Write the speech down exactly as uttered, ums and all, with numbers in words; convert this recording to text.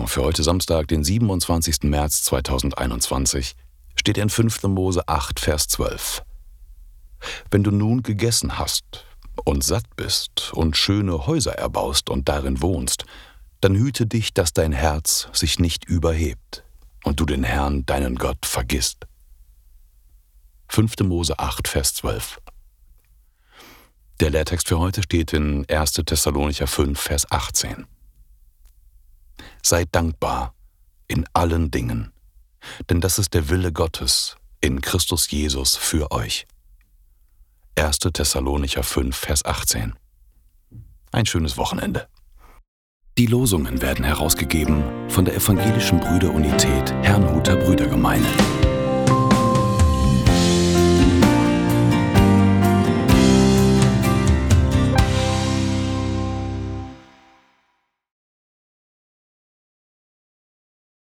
Bibellesung für heute Samstag, den siebenundzwanzigsten März zweitausendeinundzwanzig, steht in fünfter Mose acht, Vers zwölf. Wenn du nun gegessen hast und satt bist und schöne Häuser erbaust und darin wohnst, dann hüte dich, dass dein Herz sich nicht überhebt und du den Herrn, deinen Gott, vergisst. fünfter Mose acht, Vers zwölf. Der Lehrtext für heute steht in erster Thessalonicher fünf, Vers achtzehn. Seid dankbar in allen Dingen, denn das ist der Wille Gottes in Christus Jesus für euch. erster Thessalonicher fünf, Vers achtzehn. Ein schönes Wochenende. Die Losungen werden herausgegeben von der Evangelischen Brüderunität Herrnhuter Brüdergemeine.